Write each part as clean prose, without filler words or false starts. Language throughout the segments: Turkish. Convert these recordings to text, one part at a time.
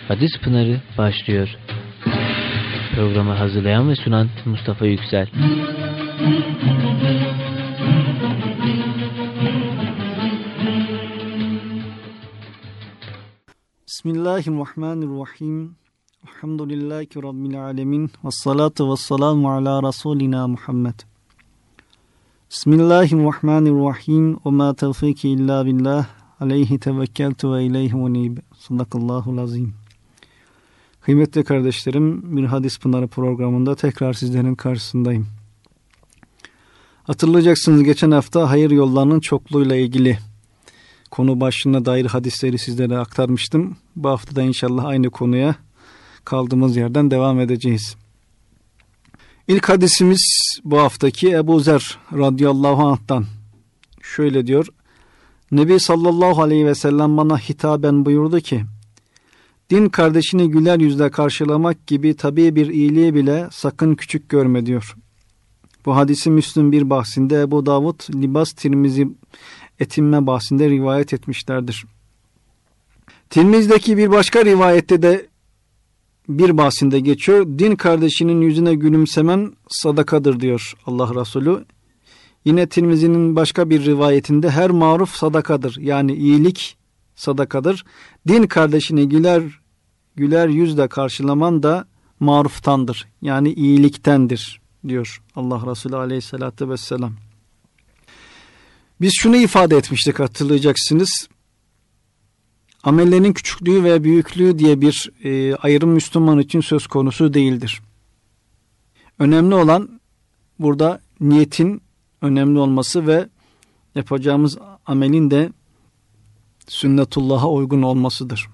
Hadis Pınarı başlıyor. Programı hazırlayan ve sunan Mustafa Yüksel. Bismillahirrahmanirrahim. Elhamdülillahi Rabbil alemin. Vessalatu vesselamu ala Resulina Muhammed. Bismillahirrahmanirrahim. Ve ma tevfiki illa billah. Aleyhi tevekkeltu ve ileyhi unib. Sadakallahul azim. Kıymetli kardeşlerim, bir Hadis Pınarı programında tekrar sizlerin karşısındayım. Hatırlayacaksınız, geçen hafta hayır yollarının çokluğuyla ilgili konu başlığına dair hadisleri sizlere aktarmıştım. Bu hafta da inşallah aynı konuya kaldığımız yerden devam edeceğiz. İlk hadisimiz bu haftaki Ebu Zer radıyallahu anh'tan. Şöyle diyor: Nebi sallallahu aleyhi ve sellem bana hitaben buyurdu ki, din kardeşini güler yüzle karşılamak gibi tabii bir iyiliği bile sakın küçük görme diyor. Bu hadisi Müslüm bir bahsinde, Ebu Davud Libas Tirmizi Etimme bahsinde rivayet etmişlerdir. Tirmizi'deki bir başka rivayette de bir bahsinde geçiyor. Din kardeşinin yüzüne gülümsemen sadakadır diyor Allah Resulü. Yine Tirmizi'nin başka bir rivayetinde her maruf sadakadır. Yani iyilik sadakadır. Din kardeşini güler yüzle karşılaman da maruftandır. Yani iyiliktendir diyor Allah Resulü aleyhissalatü vesselam. Biz şunu ifade etmiştik, hatırlayacaksınız. Amellerin küçüklüğü ve büyüklüğü diye bir ayrım Müslüman için söz konusu değildir. Önemli olan burada niyetin önemli olması ve yapacağımız amelin de sünnetullah'a uygun olmasıdır.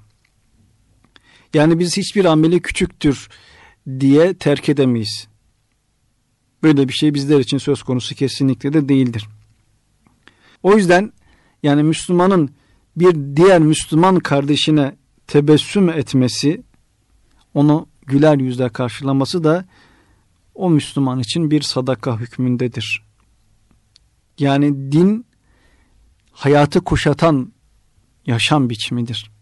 Yani biz hiçbir ameli küçüktür diye terk edemeyiz. Böyle bir şey bizler için söz konusu kesinlikle de değildir. O yüzden yani Müslümanın bir diğer Müslüman kardeşine tebessüm etmesi, onu güler yüzle karşılaması da o Müslüman için bir sadaka hükmündedir. Yani din hayatı kuşatan yaşam biçimidir.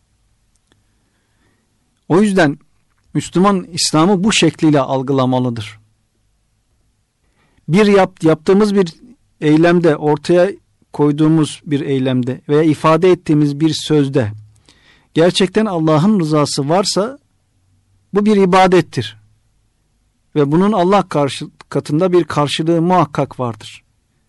O yüzden Müslüman İslam'ı bu şekliyle algılamalıdır. Yaptığımız bir eylemde, ortaya koyduğumuz bir eylemde veya ifade ettiğimiz bir sözde gerçekten Allah'ın rızası varsa bu bir ibadettir. Ve bunun Allah katında bir karşılığı muhakkak vardır.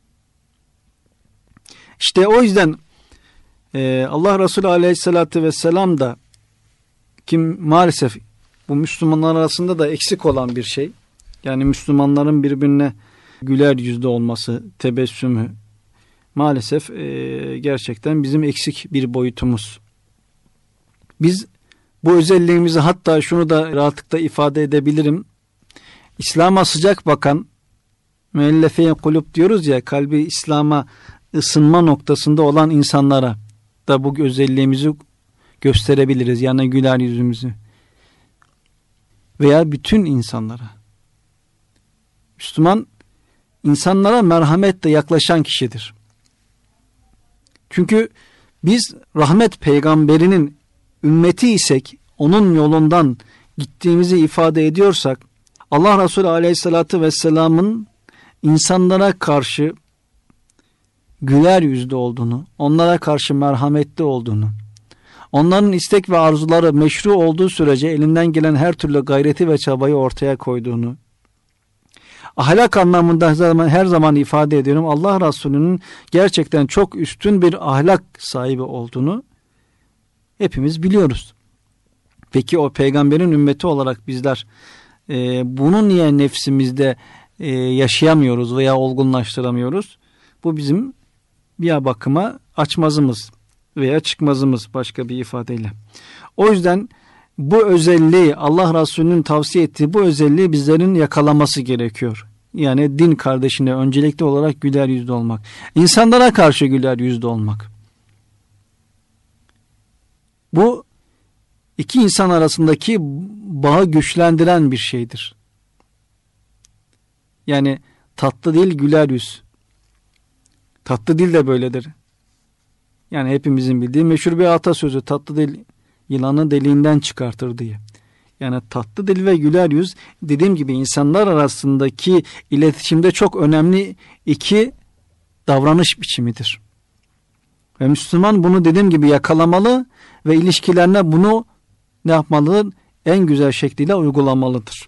İşte o yüzden Allah Resulü aleyhissalatü vesselam da maalesef bu Müslümanlar arasında da eksik olan bir şey. Yani Müslümanların birbirine güler yüzlü olması, tebessümü maalesef gerçekten bizim eksik bir boyutumuz. Biz bu özelliğimizi, hatta şunu da rahatlıkla ifade edebilirim. İslam'a sıcak bakan müellefe-i kulüp diyoruz ya, kalbi İslam'a ısınma noktasında olan insanlara da bu özelliğimizi gösterebiliriz. Yani güler yüzümüzü. Veya bütün insanlara. Müslüman insanlara merhametle yaklaşan kişidir. Çünkü biz rahmet peygamberinin ümmeti isek, onun yolundan gittiğimizi ifade ediyorsak, Allah Resulü aleyhissalatü vesselamın insanlara karşı güler yüzlü olduğunu, onlara karşı merhametli olduğunu, onların istek ve arzuları meşru olduğu sürece elinden gelen her türlü gayreti ve çabayı ortaya koyduğunu, ahlak anlamında her zaman ifade ediyorum, Allah Resulü'nün gerçekten çok üstün bir ahlak sahibi olduğunu hepimiz biliyoruz. Peki o peygamberin ümmeti olarak bizler bunu niye nefsimizde yaşayamıyoruz veya olgunlaştıramıyoruz? Bu bizim bir bakıma açmazımız veya çıkmazımız, başka bir ifadeyle. O yüzden bu özelliği, Allah Resulü'nün tavsiye ettiği bu özelliği bizlerin yakalaması gerekiyor. Yani din kardeşine öncelikli olarak güler yüzlü olmak. İnsanlara karşı güler yüzlü olmak. Bu iki insan arasındaki bağı güçlendiren bir şeydir. Yani tatlı dil güler yüz. Tatlı dil de böyledir. Yani hepimizin bildiği meşhur bir atasözü, tatlı dil yılanı deliğinden çıkartır diye. Yani tatlı dil ve güler yüz, dediğim gibi insanlar arasındaki iletişimde çok önemli iki davranış biçimidir. Ve Müslüman bunu dediğim gibi yakalamalı ve ilişkilerine bunu ne yapmalı? En güzel şekliyle uygulamalıdır.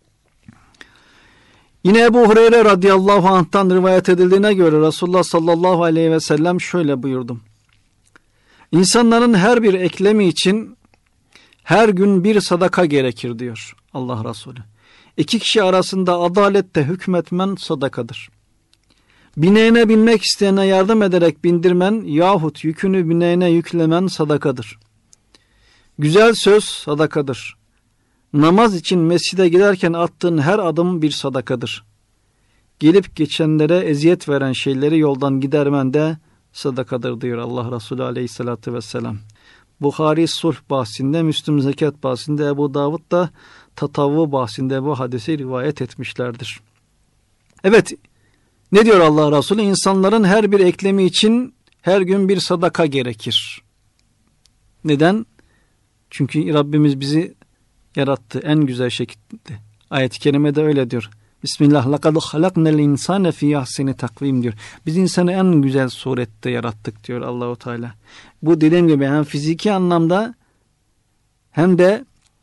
Yine Ebu Hureyre radıyallahu anh'tan rivayet edildiğine göre Resulullah sallallahu aleyhi ve sellem şöyle buyurdu. İnsanların her bir eklemi için her gün bir sadaka gerekir diyor Allah Resulü. İki kişi arasında adalette hükmetmen sadakadır. Bineğine binmek isteyene yardım ederek bindirmen yahut yükünü bineğine yüklemen sadakadır. Güzel söz sadakadır. Namaz için mescide giderken attığın her adım bir sadakadır. Gelip geçenlere eziyet veren şeyleri yoldan gidermen de sadakadır diyor Allah Resulü aleyhissalatü vesselam. Buhari sulh bahsinde, Müslüm zekat bahsinde, Ebu Davud da tatavvu bahsinde bu hadisi rivayet etmişlerdir. Evet, ne diyor Allah Resulü? İnsanların her bir eklemi için her gün bir sadaka gerekir. Neden? Çünkü Rabbimiz bizi yarattı en güzel şekilde. Ayet-i kerimede öyle diyor. Bismillah, لَقَدْ خَلَقْنَا الْاِنْسَانَ فِي ahseni takvim diyor. Biz insanı en güzel surette yarattık diyor Allahu Teala. Bu dediğim gibi hem fiziki anlamda hem de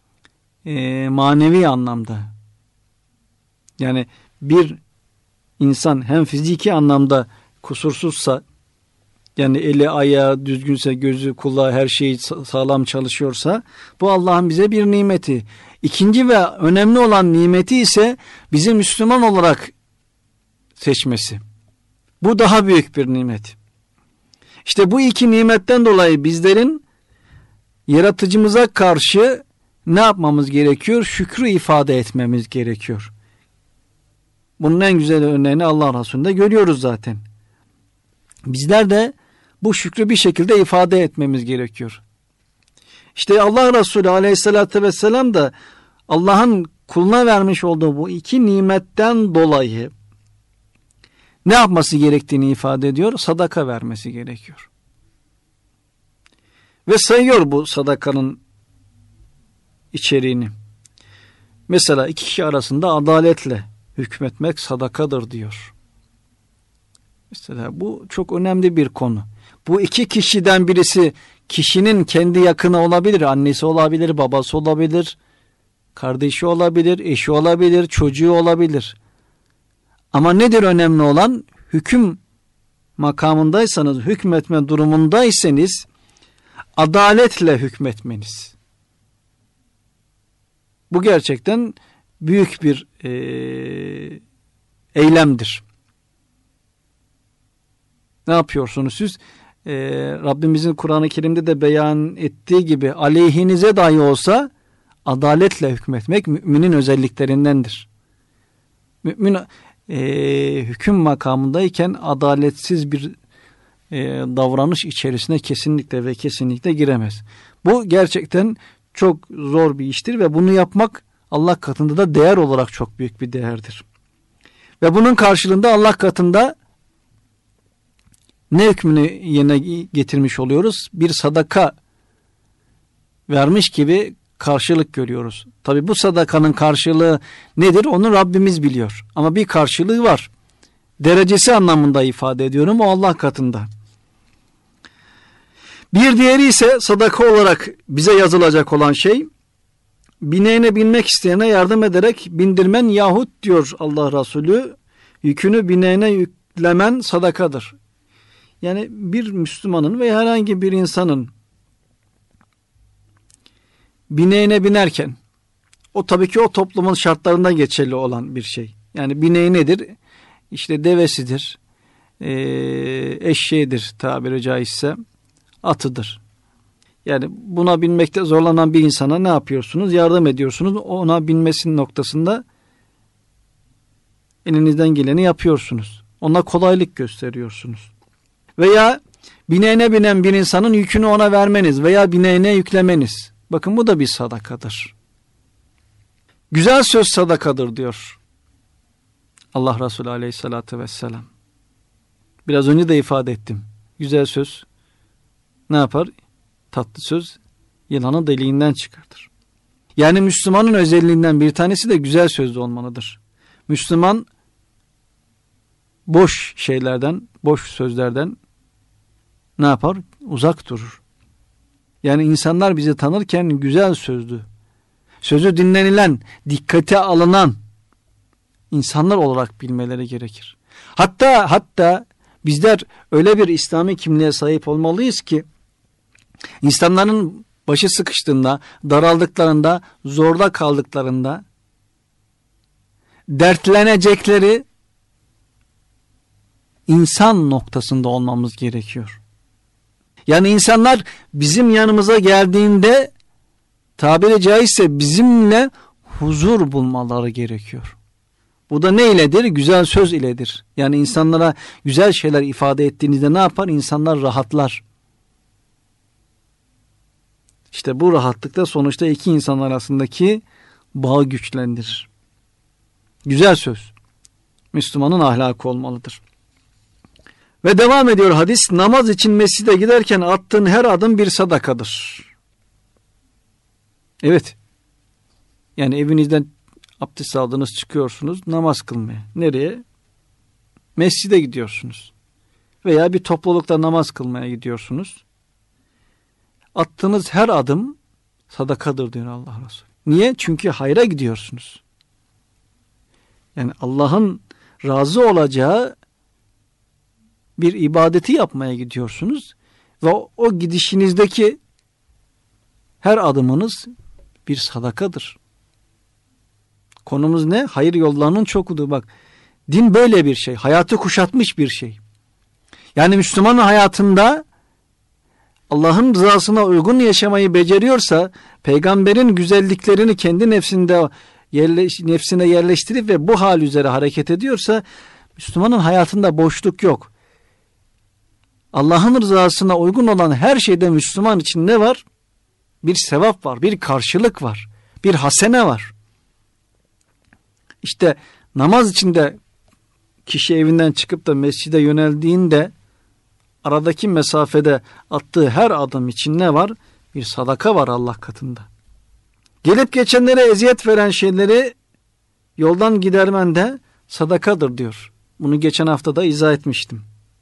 manevi anlamda. Yani bir insan hem fiziki anlamda kusursuzsa, yani eli ayağı düzgünse, gözü kulağı her şey sağlam çalışıyorsa, bu Allah'ın bize bir nimeti. İkinci ve önemli olan nimeti ise bizi Müslüman olarak seçmesi. Bu daha büyük bir nimet. İşte bu iki nimetten dolayı bizlerin yaratıcımıza karşı ne yapmamız gerekiyor? Şükrü ifade etmemiz gerekiyor. Bunun en güzel örneğini Allah Resulü'nde görüyoruz zaten. Bizler de bu şükrü bir şekilde ifade etmemiz gerekiyor. İşte Allah Resulü aleyhissalatü vesselam da Allah'ın kuluna vermiş olduğu bu iki nimetten dolayı ne yapması gerektiğini ifade ediyor? Sadaka vermesi gerekiyor. Ve sayıyor bu sadakanın içeriğini. Mesela iki kişi arasında adaletle hükmetmek sadakadır diyor. Mesela bu çok önemli bir konu. Bu iki kişiden birisi kişinin kendi yakını olabilir, annesi olabilir, babası olabilir, kardeşi olabilir, eşi olabilir, çocuğu olabilir. Ama nedir önemli olan? Hüküm makamındaysanız, hükmetme durumundaysanız adaletle hükmetmeniz. Bu gerçekten büyük bir eylemdir. Ne yapıyorsunuz siz? Rabbimizin Kur'an-ı Kerim'de de beyan ettiği gibi aleyhinize dahi olsa adaletle hükmetmek müminin özelliklerindendir. Mümin hüküm makamındayken adaletsiz bir davranış içerisine kesinlikle ve kesinlikle giremez. Bu gerçekten çok zor bir iştir ve bunu yapmak Allah katında da değer olarak çok büyük bir değerdir. Ve bunun karşılığında Allah katında ne hükmünü yerine getirmiş oluyoruz? Bir sadaka vermiş gibi karşılık görüyoruz. Tabi bu sadakanın karşılığı nedir? Onu Rabbimiz biliyor. Ama bir karşılığı var. Derecesi anlamında ifade ediyorum. O Allah katında. Bir diğeri ise sadaka olarak bize yazılacak olan şey, bineğine binmek isteyene yardım ederek bindirmen yahut diyor Allah Resulü, yükünü bineğine yüklemen sadakadır. Yani bir Müslümanın veya herhangi bir insanın bineğine binerken, o tabii ki o toplumun şartlarında geçerli olan bir şey. Yani bineği nedir? İşte devesidir, eşeğidir tabiri caizse, atıdır. Yani buna binmekte zorlanan bir insana ne yapıyorsunuz? Yardım ediyorsunuz. Ona binmesinin noktasında elinizden geleni yapıyorsunuz. Ona kolaylık gösteriyorsunuz. Veya bineğine binen bir insanın yükünü ona vermeniz veya bineğine yüklemeniz. Bakın bu da bir sadakadır. Güzel söz sadakadır diyor Allah Resulü aleyhissalatü vesselam. Biraz önce de ifade ettim. Güzel söz ne yapar? Tatlı söz yılanı deliğinden çıkartır. Yani Müslümanın özelliğinden bir tanesi de güzel sözlü olmalıdır. Müslüman boş şeylerden, boş sözlerden ne yapar? Uzak durur. Yani insanlar bizi tanırken güzel sözlü, sözü dinlenilen, dikkate alınan insanlar olarak bilmeleri gerekir. Hatta bizler öyle bir İslami kimliğe sahip olmalıyız ki insanların başı sıkıştığında, daraldıklarında, zorda kaldıklarında dertlenecekleri insan noktasında olmamız gerekiyor. Yani insanlar bizim yanımıza geldiğinde tabiri caizse bizimle huzur bulmaları gerekiyor. Bu da ne iledir? Güzel söz iledir. Yani insanlara güzel şeyler ifade ettiğinizde ne yapar? İnsanlar rahatlar. İşte bu rahatlıkta sonuçta iki insan arasındaki bağı güçlendirir. Güzel söz Müslümanın ahlakı olmalıdır. Ve devam ediyor hadis. Namaz için mescide giderken attığın her adım bir sadakadır. Evet. Yani evinizden abdest aldınız, çıkıyorsunuz namaz kılmaya. Nereye? Mescide gidiyorsunuz. Veya bir toplulukta namaz kılmaya gidiyorsunuz. Attığınız her adım sadakadır diyor Allah Resulü. Niye? Çünkü hayra gidiyorsunuz. Yani Allah'ın razı olacağı bir ibadeti yapmaya gidiyorsunuz. Ve o gidişinizdeki her adımınız bir sadakadır. Konumuz ne? Hayır yollarının çokudur. Bak, din böyle bir şey. Hayatı kuşatmış bir şey. Yani Müslümanın hayatında Allah'ın rızasına uygun yaşamayı beceriyorsa, peygamberin güzelliklerini kendi nefsine yerleştirip ve bu hal üzere hareket ediyorsa, Müslümanın hayatında boşluk yok. Allah'ın rızasına uygun olan her şeyde Müslüman için ne var? Bir sevap var, bir karşılık var, bir hasene var. İşte namaz içinde kişi evinden çıkıp da mescide yöneldiğinde aradaki mesafede attığı her adım için ne var? Bir sadaka var Allah katında. Gelip geçenlere eziyet veren şeyleri yoldan gidermen de sadakadır diyor. Bunu geçen hafta da izah etmiştim.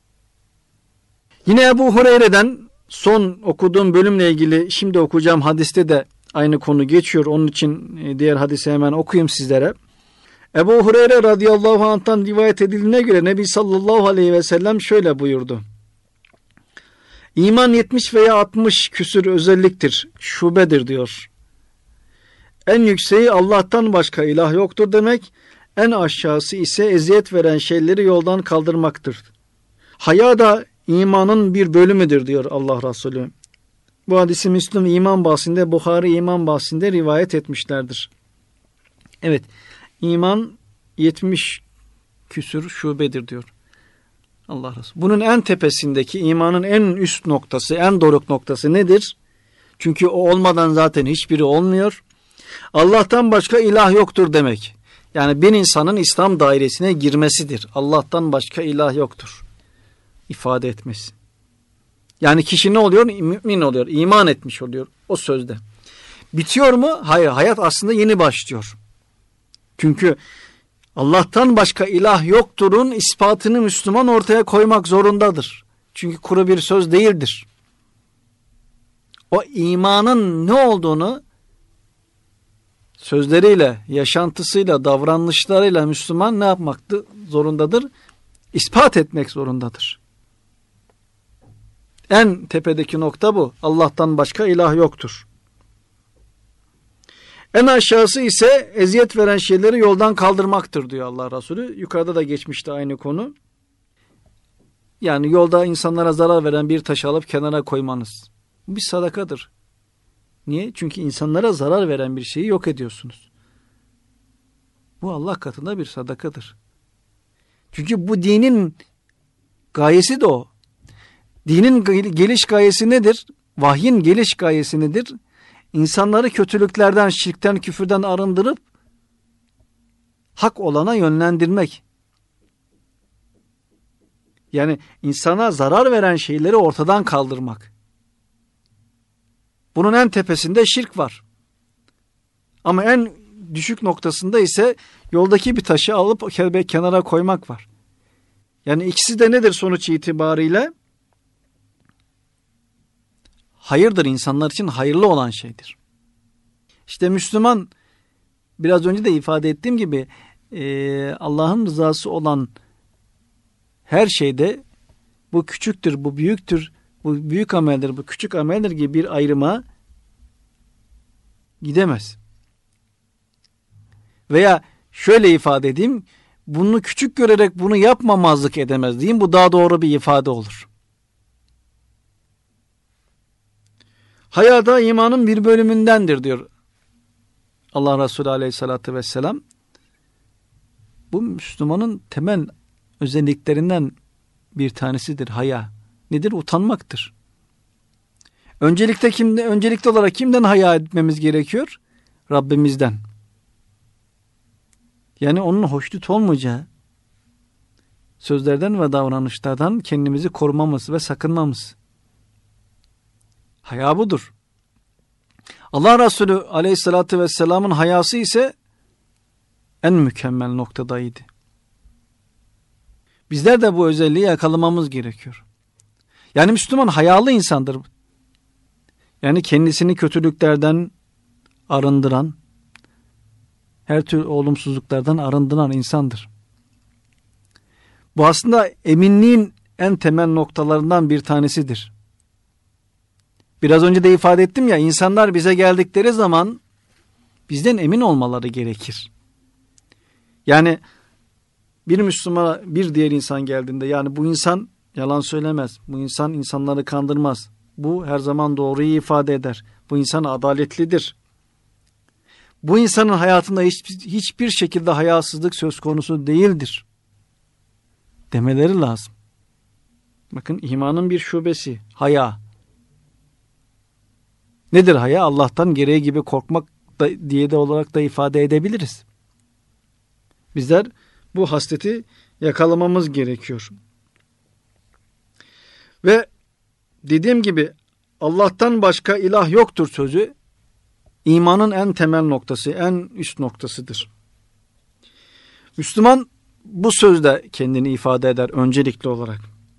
Yine Ebu Hureyre'den son okuduğum bölümle ilgili şimdi okuyacağım hadiste de aynı konu geçiyor. Onun için diğer hadisi hemen okuyayım sizlere. Ebu Hureyre radıyallahu anh'tan rivayet edildiğine göre Nebi sallallahu aleyhi ve sellem şöyle buyurdu. İman 70 veya 60 küsür özelliktir, şubedir diyor. En yükseği Allah'tan başka ilah yoktur demek, en aşağısı ise eziyet veren şeyleri yoldan kaldırmaktır. Haya da imanın bir bölümüdür diyor Allah Resulü. Bu hadisi Müslüm iman bahsinde, Buhari iman bahsinde rivayet etmişlerdir. Evet, iman 70 küsür şubedir diyor Allah Resulü. Bunun en tepesindeki imanın en üst noktası, en doruk noktası nedir? Çünkü o olmadan zaten hiçbiri olmuyor. Allah'tan başka ilah yoktur demek. Yani bir insanın İslam dairesine girmesidir. Allah'tan başka ilah yoktur ifade etmesi. Yani kişi ne oluyor? Mümin oluyor, iman etmiş oluyor o sözde. Bitiyor mu? Hayır, hayat aslında yeni başlıyor. Çünkü Allah'tan başka ilah yoktur'un ispatını Müslüman ortaya koymak zorundadır. Çünkü kuru bir söz değildir. O imanın ne olduğunu sözleriyle, yaşantısıyla, davranışlarıyla Müslüman ne yapmak zorundadır? İspat etmek zorundadır. En tepedeki nokta bu. Allah'tan başka ilah yoktur. En aşağısı ise eziyet veren şeyleri yoldan kaldırmaktır diyor Allah Resulü. Yukarıda da geçmişti aynı konu. Yani yolda insanlara zarar veren bir taşı alıp kenara koymanız. Bu bir sadakadır. Niye? Çünkü insanlara zarar veren bir şeyi yok ediyorsunuz. Bu Allah katında bir sadakadır. Çünkü bu dinin gayesi de o. Dinin geliş gayesi nedir? Vahyin geliş gayesi nedir? İnsanları kötülüklerden, şirkten, küfürden arındırıp hak olana yönlendirmek. Yani insana zarar veren şeyleri ortadan kaldırmak. Bunun en tepesinde şirk var. Ama en düşük noktasında ise yoldaki bir taşı alıp kenara koymak var. Yani ikisi de nedir sonuç itibariyle? Hayırdır, insanlar için hayırlı olan şeydir. İşte Müslüman, biraz önce de ifade ettiğim gibi Allah'ın rızası olan her şeyde bu küçüktür, bu büyüktür, bu büyük ameldir, bu küçük ameldir gibi bir ayrıma gidemez. Veya şöyle ifade edeyim, bunu küçük görerek bunu yapmamazlık edemez diyeyim, bu daha doğru bir ifade olur. Haya da imanın bir bölümündendir diyor Allah Resulü Aleyhisselatü Vesselam. Bu Müslümanın temel özelliklerinden bir tanesidir haya. Nedir? Utanmaktır. Öncelikli olarak kimden haya etmemiz gerekiyor? Rabbimizden. Yani onun hoşnut olmayacağı sözlerden ve davranışlardan kendimizi korumamız ve sakınmamız. Haya budur. Allah Resulü Aleyhisselatü Vesselam'ın hayası ise en mükemmel noktadaydı. Bizler de bu özelliği yakalamamız gerekiyor. Yani Müslüman hayalı insandır. Yani kendisini kötülüklerden arındıran, her türlü olumsuzluklardan arındıran insandır. Bu aslında eminliğin en temel noktalarından bir tanesidir. Biraz önce de ifade ettim ya, insanlar bize geldikleri zaman bizden emin olmaları gerekir. Yani bir Müslümana bir diğer insan geldiğinde, yani bu insan yalan söylemez, bu insan insanları kandırmaz, bu her zaman doğruyu ifade eder, bu insan adaletlidir, bu insanın hayatında hiçbir şekilde hayasızlık söz konusu değildir demeleri lazım. Bakın, imanın bir şubesi haya. Nedir haya? Allah'tan gereği gibi korkmak diye de olarak da ifade edebiliriz. Bizler bu hasleti yakalamamız gerekiyor. Ve dediğim gibi Allah'tan başka ilah yoktur sözü imanın en temel noktası, en üst noktasıdır. Müslüman bu sözle kendini ifade eder öncelikli olarak.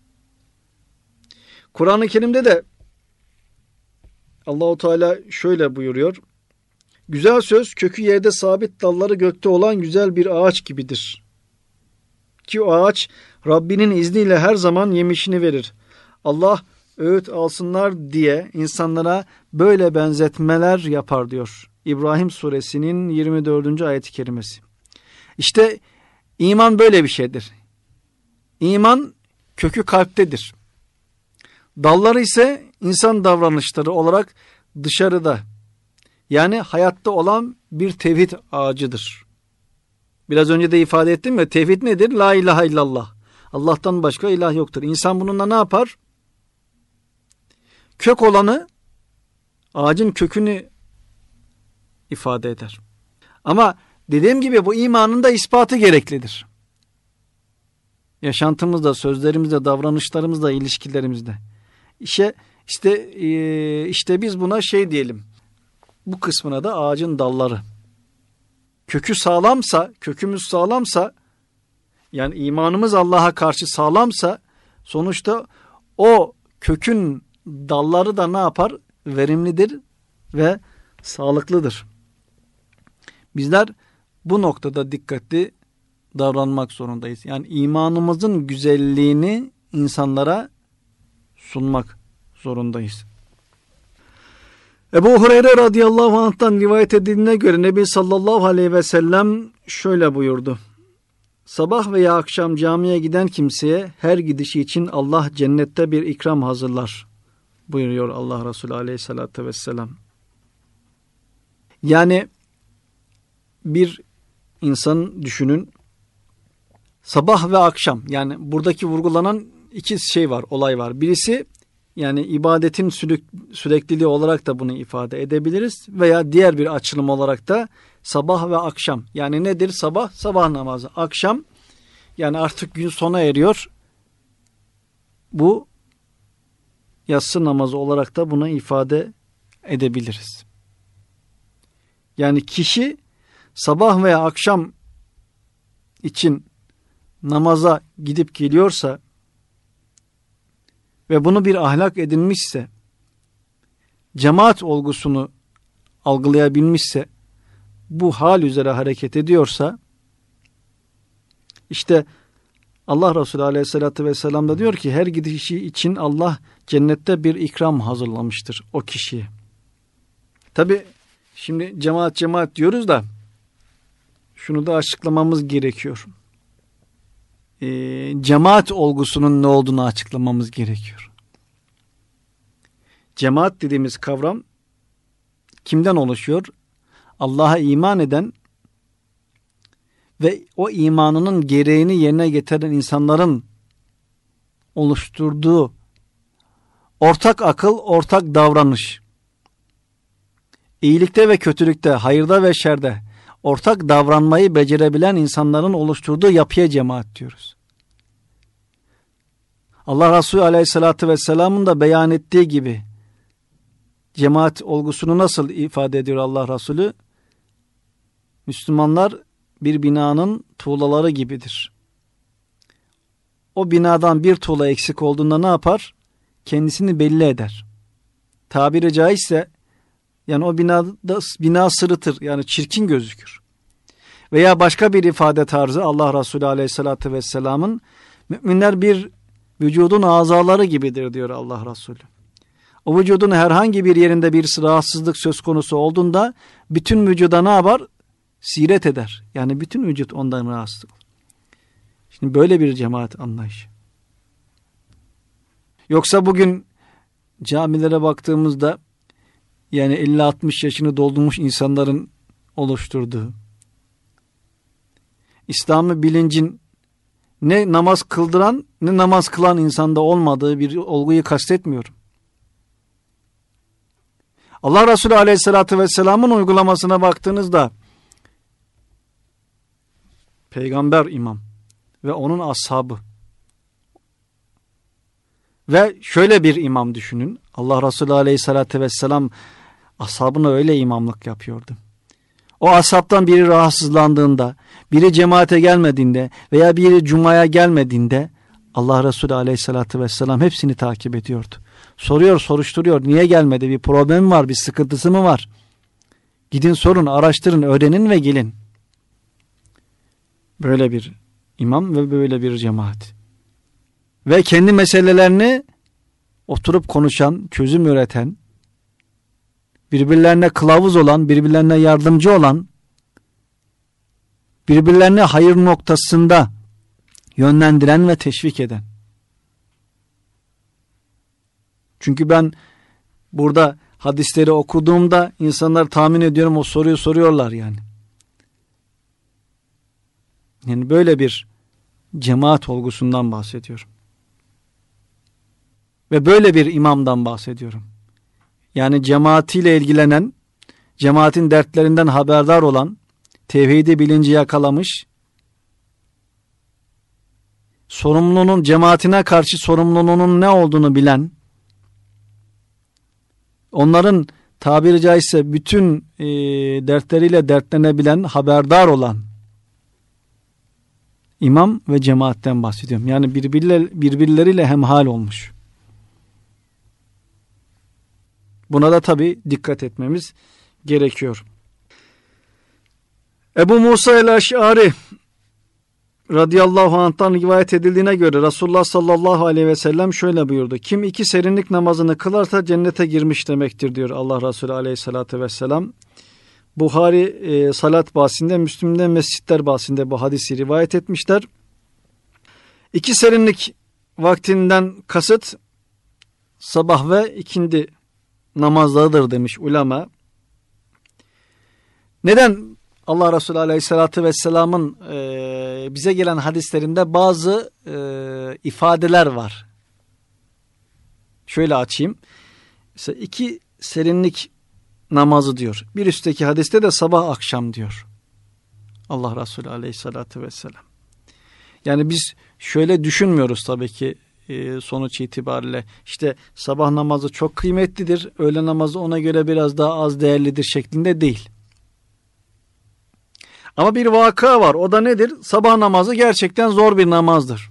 Kur'an-ı Kerim'de de Allah-u Teala şöyle buyuruyor. Güzel söz kökü yerde sabit, dalları gökte olan güzel bir ağaç gibidir. Ki o ağaç Rabbinin izniyle her zaman yemişini verir. Allah öğüt alsınlar diye insanlara böyle benzetmeler yapar diyor. İbrahim suresinin 24. ayet-i kerimesi. İşte iman böyle bir şeydir. İman kökü kalptedir. Dalları ise insan davranışları olarak dışarıda. Yani hayatta olan bir tevhid ağacıdır. Biraz önce de ifade ettim ya, tevhid nedir? La ilahe illallah. Allah'tan başka ilah yoktur. İnsan bununla ne yapar? Kök olanı, ağacın kökünü ifade eder. Ama dediğim gibi bu imanın da ispatı gereklidir. Yaşantımızda, sözlerimizde, davranışlarımızda, ilişkilerimizde. İşte biz buna diyelim. Bu kısmına da ağacın dalları. Kökümüz sağlamsa, yani imanımız Allah'a karşı sağlamsa, sonuçta o kökün dalları da ne yapar? Verimlidir ve sağlıklıdır. Bizler bu noktada dikkatli davranmak zorundayız. Yani imanımızın güzelliğini insanlara sunmak zorundayız. Ebu Hureyre radıyallahu anh'tan rivayet edildiğine göre Nebi sallallahu aleyhi ve sellem şöyle buyurdu. Sabah veya akşam camiye giden kimseye her gidişi için Allah cennette bir ikram hazırlar buyuruyor Allah Resulü aleyhissalatü vesselam. Yani bir insan düşünün, sabah ve akşam, yani buradaki vurgulanan iki olay var. Birisi, yani ibadetin sürekliliği olarak da bunu ifade edebiliriz veya diğer bir açılım olarak da sabah ve akşam. Yani nedir sabah? Sabah namazı. Akşam, yani artık gün sona eriyor. Bu yatsı namazı olarak da buna ifade edebiliriz. Yani kişi sabah veya akşam için namaza gidip geliyorsa ve bunu bir ahlak edinmişse, cemaat olgusunu algılayabilmişse, bu hal üzere hareket ediyorsa, işte Allah Resulü Aleyhisselatü Vesselam da diyor ki her gidişi için Allah cennette bir ikram hazırlamıştır o kişiye. Tabi şimdi cemaat diyoruz da şunu da açıklamamız gerekiyor. Cemaat olgusunun ne olduğunu açıklamamız gerekiyor. Cemaat dediğimiz kavram kimden oluşuyor? Allah'a iman eden ve o imanının gereğini yerine getiren insanların oluşturduğu ortak akıl, ortak davranış, iyilikte ve kötülükte, hayırda ve şerde ortak davranmayı becerebilen insanların oluşturduğu yapıya cemaat diyoruz. Allah Resulü Aleyhisselatü Vesselam'ın da beyan ettiği gibi cemaat olgusunu nasıl ifade ediyor Allah Resulü? Müslümanlar bir binanın tuğlaları gibidir. O binadan bir tuğla eksik olduğunda ne yapar? Kendisini belli eder. Tabiri caizse yani o bina sırıtır, yani çirkin gözükür. Veya başka bir ifade tarzı Allah Resulü Aleyhisselatü Vesselam'ın müminler bir vücudun azaları gibidir diyor Allah Resulü. O vücudun herhangi bir yerinde bir rahatsızlık söz konusu olduğunda bütün vücuda ne yapar? Siret eder. Yani bütün vücut ondan rahatsız olur. Şimdi böyle bir cemaat anlayışı. Yoksa bugün camilere baktığımızda yani 50-60 yaşını doldurmuş insanların oluşturduğu, İslam'ı bilincin ne namaz kıldıran ne namaz kılan insanda olmadığı bir olguyu kastetmiyorum. Allah Resulü Aleyhisselatü Vesselam'ın uygulamasına baktığınızda peygamber imam ve onun ashabı ve şöyle bir imam düşünün. Allah Resulü Aleyhisselatü Vesselam ashabına öyle imamlık yapıyordu. O ashabtan biri rahatsızlandığında, biri cemaate gelmediğinde veya biri cumaya gelmediğinde Allah Resulü Aleyhisselatü Vesselam hepsini takip ediyordu. Soruyor, soruşturuyor. Niye gelmedi? Bir problem var, bir sıkıntısı mı var? Gidin sorun, araştırın, öğrenin ve gelin. Böyle bir imam ve böyle bir cemaat. Ve kendi meselelerini oturup konuşan, çözüm üreten, birbirlerine kılavuz olan, birbirlerine yardımcı olan, birbirlerine hayır noktasında yönlendiren ve teşvik eden. Çünkü ben burada hadisleri okuduğumda insanlar tahmin ediyorum o soruyu soruyorlar yani. Yani böyle bir cemaat olgusundan bahsediyorum. Ve böyle bir imamdan bahsediyorum. Yani cemaatiyle ilgilenen, cemaatin dertlerinden haberdar olan, tevhidi bilinci yakalamış, sorumluluğunun, cemaatine karşı sorumluluğunun ne olduğunu bilen, onların tabiri caizse bütün dertleriyle dertlenebilen, haberdar olan imam ve cemaatten bahsediyorum. Yani birbirleriyle hemhal olmuş. Buna da tabii dikkat etmemiz gerekiyor. Ebu Musa el-Eş'ari radıyallahu anh'tan rivayet edildiğine göre Resulullah sallallahu aleyhi ve sellem şöyle buyurdu. Kim iki serinlik namazını kılarsa cennete girmiş demektir diyor Allah Resulü aleyhissalatü vesselam. Buhari salat bahsinde, Müslim'de mescitler bahsinde bu hadisi rivayet etmişler. İki serinlik vaktinden kasıt sabah ve ikindi namazlarıdır demiş ulema. Neden Allah Resulü Aleyhisselatü Vesselam'ın bize gelen hadislerinde bazı ifadeler var? Şöyle açayım. Mesela iki serinlik namazı diyor. Bir üstteki hadiste de sabah akşam diyor. Allah Resulü Aleyhisselatü Vesselam. Yani biz şöyle düşünmüyoruz tabii ki. sonuç itibariyle. İşte sabah namazı çok kıymetlidir, öğle namazı ona göre biraz daha az değerlidir şeklinde değil. Ama bir vaka var. O da nedir? Sabah namazı gerçekten zor bir namazdır.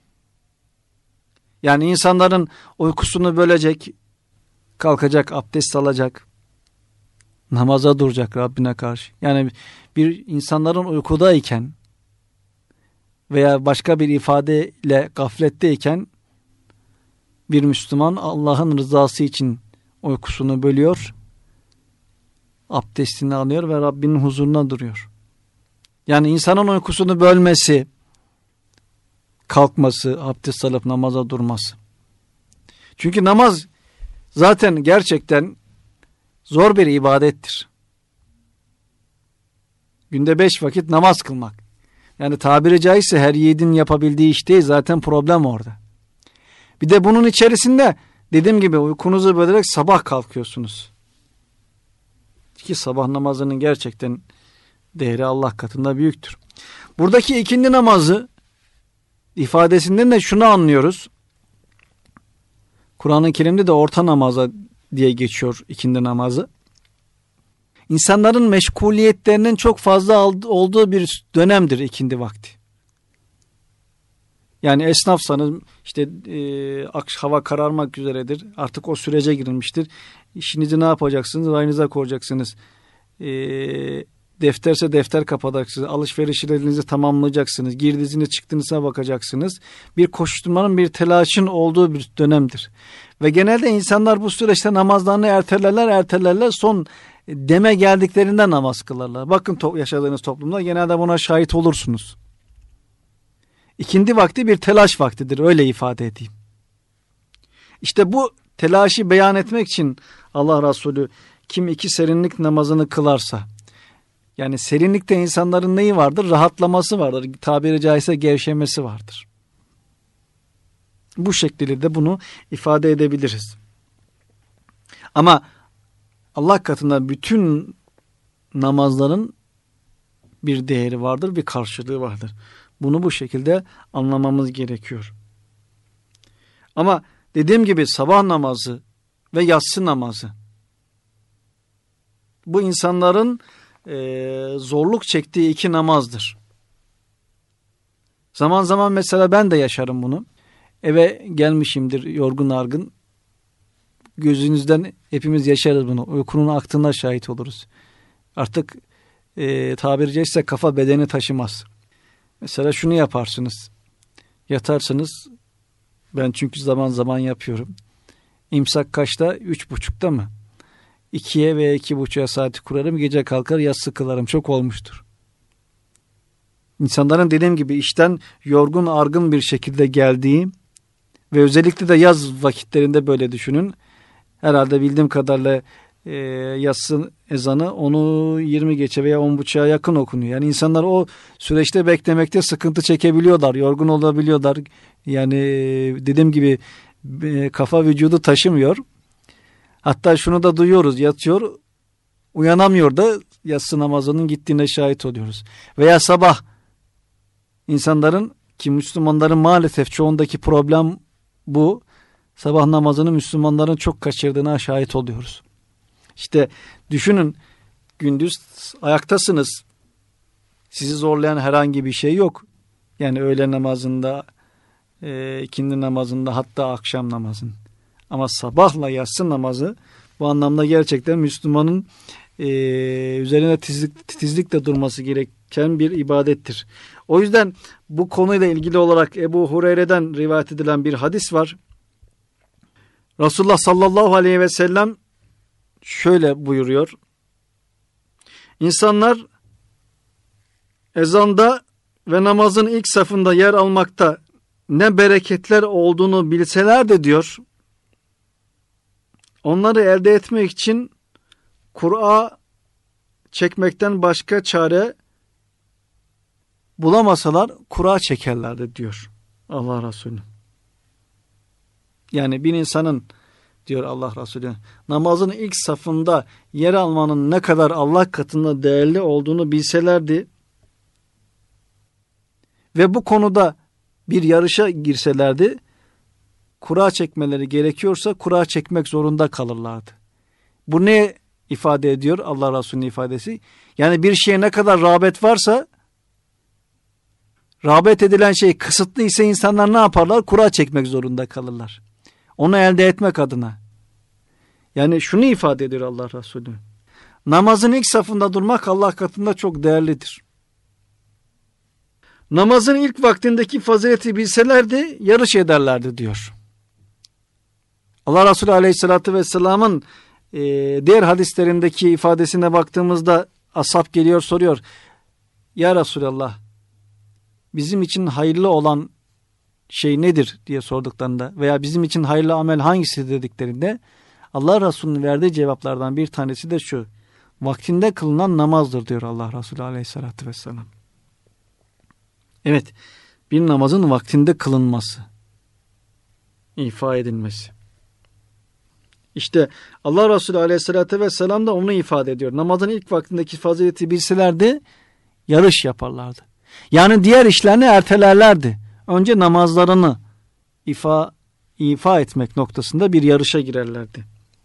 Yani insanların uykusunu bölecek, kalkacak, abdest alacak, namaza duracak Rabbine karşı. Yani bir insanların uykudayken veya başka bir ifadeyle gafletteyken bir Müslüman Allah'ın rızası için uykusunu bölüyor, abdestini alıyor ve Rabbinin huzuruna duruyor. Yani insanın uykusunu bölmesi, kalkması, abdest alıp namaza durması. Çünkü namaz zaten gerçekten zor bir ibadettir. Günde 5 vakit namaz kılmak. Yani tabiri caizse her yiğidin yapabildiği iş değil, zaten problem orada. Bir de bunun içerisinde dediğim gibi uykunuzu bölerek sabah kalkıyorsunuz. Ki sabah namazının gerçekten değeri Allah katında büyüktür. Buradaki ikindi namazı ifadesinden de şunu anlıyoruz. Kur'an-ı Kerim'de de orta namaza diye geçiyor ikindi namazı. İnsanların meşguliyetlerinin çok fazla olduğu bir dönemdir ikindi vakti. Yani esnafsanız işte hava kararmak üzeredir. Artık o sürece girilmiştir. İşinizi ne yapacaksınız? Rayınıza koyacaksınız. Defterse defter kapatacaksınız. Alışverişlerinizi tamamlayacaksınız. Girdinizi çıktığınıza bakacaksınız. Bir koşturmanın, bir telaşın olduğu bir dönemdir. Ve genelde insanlar bu süreçte namazlarını ertelerler. Son deme geldiklerinde namaz kılarlar. Bakın yaşadığınız toplumda genelde buna şahit olursunuz. İkindi vakti bir telaş vaktidir, öyle ifade edeyim. İşte bu telaşı beyan etmek için Allah Resulü kim 2 serinlik namazını kılarsa, yani serinlikte insanların neyi vardır? Rahatlaması vardır. Tabiri caizse gevşemesi vardır. Bu şekilde de bunu ifade edebiliriz. Ama Allah katında bütün namazların bir değeri vardır, bir karşılığı vardır. Bunu bu şekilde anlamamız gerekiyor. Ama dediğim gibi sabah namazı ve yatsı namazı bu insanların zorluk çektiği 2 namazdır. Zaman zaman mesela ben de yaşarım bunu. Eve gelmişimdir yorgun argın. Gözünüzden hepimiz yaşarız bunu. Uykunun aktığına şahit oluruz. Artık tabiri caizse kafa bedeni taşımaz. Mesela şunu yaparsınız. Yatarsınız. Ben çünkü zaman zaman yapıyorum. İmsak kaçta? 3.30'da mı? 2'ye veya 2.30'a saati kurarım. Gece kalkar yatsı kılarım. Çok olmuştur. İnsanların dediğim gibi işten yorgun argın bir şekilde geldiği ve özellikle de yaz vakitlerinde böyle düşünün. Herhalde bildiğim kadarıyla yatsı ezanı 10'u 20 geçe veya 10.30'a yakın okunuyor. Yani insanlar o süreçte beklemekte sıkıntı çekebiliyorlar. Yorgun olabiliyorlar. Yani dediğim gibi kafa vücudu taşımıyor. Hatta şunu da duyuyoruz. Yatıyor, uyanamıyor da yatsı namazının gittiğine şahit oluyoruz. Veya sabah insanların, ki Müslümanların maalesef çoğundaki problem bu. Sabah namazını Müslümanların çok kaçırdığına şahit oluyoruz. İşte düşünün, gündüz ayaktasınız. Sizi zorlayan herhangi bir şey yok. Yani öğle namazında, ikindi namazında, hatta akşam namazında. Ama sabahla yatsı namazı bu anlamda gerçekten Müslümanın üzerine titizlikle durması gereken bir ibadettir. O yüzden bu konuyla ilgili olarak Ebu Hureyre'den rivayet edilen bir hadis var. Resulullah sallallahu aleyhi ve sellem şöyle buyuruyor. İnsanlar ezanda ve namazın ilk safında yer almakta ne bereketler olduğunu bilseler de diyor, onları elde etmek için Kur'a çekmekten başka çare bulamasalar Kur'a çekerlerdi diyor Allah Resulü. Yani bir insanın, diyor Allah Resulü, namazın ilk safında yer almanın ne kadar Allah katında değerli olduğunu bilselerdi ve bu konuda bir yarışa girselerdi, kura çekmeleri gerekiyorsa kura çekmek zorunda kalırlardı. Bu ne ifade ediyor Allah Resulü'nün ifadesi? Yani bir şeye ne kadar rağbet varsa, rağbet edilen şey kısıtlı ise insanlar ne yaparlar? Kura çekmek zorunda kalırlar. Onu elde etmek adına. Yani şunu ifade ediyor Allah Resulü. Namazın ilk safında durmak Allah katında çok değerlidir. Namazın ilk vaktindeki fazileti bilselerdi yarış ederlerdi diyor. Allah Resulü Aleyhisselatü Vesselam'ın diğer hadislerindeki ifadesine baktığımızda ashab geliyor soruyor. Ya Resulallah, bizim için hayırlı olan şey nedir diye sorduklarında veya bizim için hayırlı amel hangisi dediklerinde Allah Resulü'nün verdiği cevaplardan bir tanesi de şu: vaktinde kılınan namazdır diyor Allah Resulü Aleyhisselatü Vesselam. Evet, bir namazın vaktinde kılınması, ifa edilmesi. İşte Allah Resulü Aleyhisselatü Vesselam da onu ifade ediyor. Namazın ilk vaktindeki fazileti bilselerdi yarış yaparlardı. Yani diğer işlerini ertelerlerdi. Önce namazlarını ifa etmek noktasında bir yarışa girerlerdi.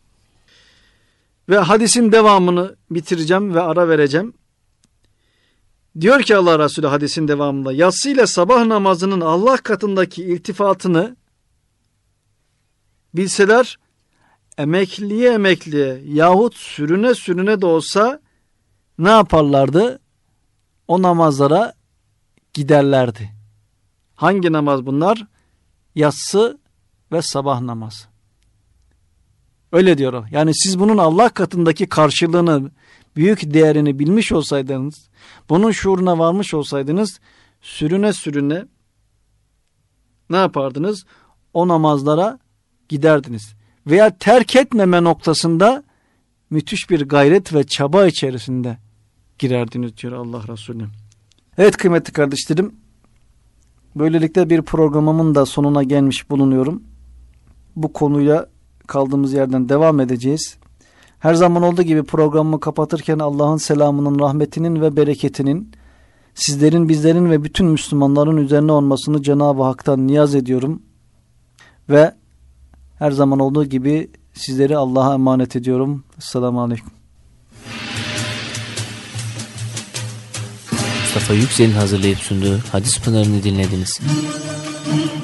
Ve hadisin devamını bitireceğim ve ara vereceğim. Diyor ki Allah Resulü hadisin devamında, yatsı ile sabah namazının Allah katındaki iltifatını bilseler, emekliye yahut sürüne de olsa ne yaparlardı? O namazlara giderlerdi. Hangi namaz bunlar? Yatsı ve sabah namazı. Öyle diyor o. Yani siz bunun Allah katındaki karşılığını, büyük değerini bilmiş olsaydınız, bunun şuuruna varmış olsaydınız, sürüne ne yapardınız? O namazlara giderdiniz. Veya terk etmeme noktasında müthiş bir gayret ve çaba içerisinde girerdiniz diyor Allah Resulü. Evet kıymetli kardeşlerim, böylelikle bir programımın da sonuna gelmiş bulunuyorum. Bu konuyla kaldığımız yerden devam edeceğiz. Her zaman olduğu gibi programımı kapatırken Allah'ın selamının, rahmetinin ve bereketinin sizlerin, bizlerin ve bütün Müslümanların üzerine olmasını Cenab-ı Hak'tan niyaz ediyorum. Ve her zaman olduğu gibi sizleri Allah'a emanet ediyorum. Esselamu Aleyküm. Mustafa Yüksel'in hazırlayıp sunduğu Hadis Pınarı'nı dinlediniz.